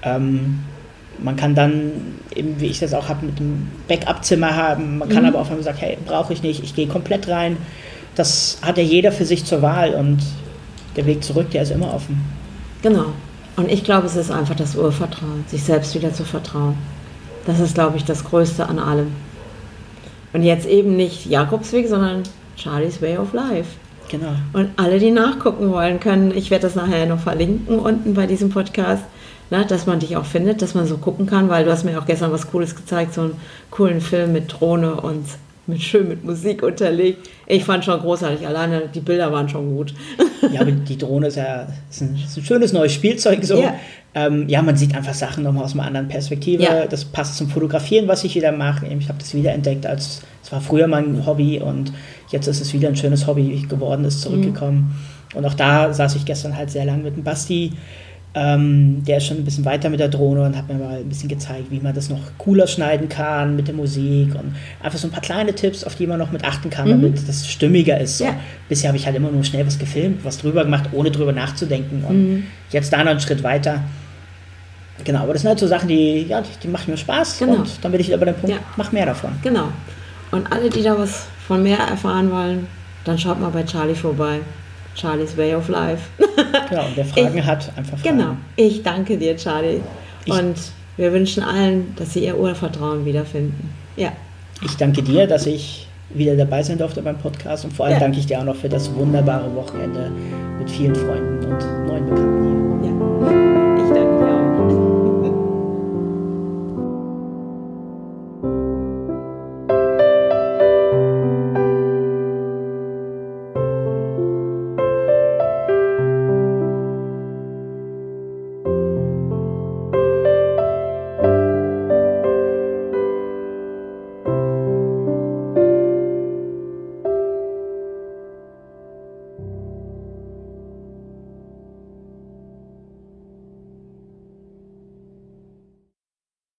Man kann dann, eben wie ich das auch habe, mit einem Backup-Zimmer haben. Man kann aber auch, wenn man sagt, hey, brauche ich nicht, ich gehe komplett rein. Das hat ja jeder für sich zur Wahl und der Weg zurück, der ist immer offen. Genau. Und ich glaube, es ist einfach das Urvertrauen, sich selbst wieder zu vertrauen. Das ist, glaube ich, das Größte an allem. Und jetzt eben nicht Jakobsweg, sondern Charlie's Way of Life. Genau. Und alle, die nachgucken wollen, können, ich werde das nachher noch verlinken unten bei diesem Podcast, dass man dich auch findet, dass man so gucken kann, weil du hast mir auch gestern was Cooles gezeigt, so einen coolen Film mit Drohne und mit Musik unterlegt. Ich fand schon großartig, alleine die Bilder waren schon gut. Ja, aber die Drohne ist ein schönes neues Spielzeug. So. Ja. Man sieht einfach Sachen nochmal aus einer anderen Perspektive. Ja. Das passt zum Fotografieren, was ich wieder mache. Ich habe das wiederentdeckt, es war früher mein Hobby und jetzt ist es wieder ein schönes Hobby geworden, ist zurückgekommen. Und auch da saß ich gestern halt sehr lang mit dem Basti. Der ist schon ein bisschen weiter mit der Drohne und hat mir mal ein bisschen gezeigt, wie man das noch cooler schneiden kann mit der Musik und einfach so ein paar kleine Tipps, auf die man noch mit achten kann, damit das stimmiger ist. So. Ja. Bisher habe ich halt immer nur schnell was gefilmt, was drüber gemacht, ohne drüber nachzudenken und jetzt da noch einen Schritt weiter. Genau, aber das sind halt so Sachen, die machen mir Spaß und dann bin ich wieder bei dem Punkt, mach mehr davon. Genau. Und alle, die da was von mehr erfahren wollen, dann schaut mal bei Charlie vorbei. Charlie's Way of Life. Ja, und wer Fragen hat, einfach fragen. Genau. Ich danke dir, Charlie. Und wir wünschen allen, dass sie ihr Urvertrauen wiederfinden. Ja. Ich danke dir, dass ich wieder dabei sein durfte beim Podcast und vor allem danke ich dir auch noch für das wunderbare Wochenende mit vielen Freunden und neuen Bekannten hier. Ja.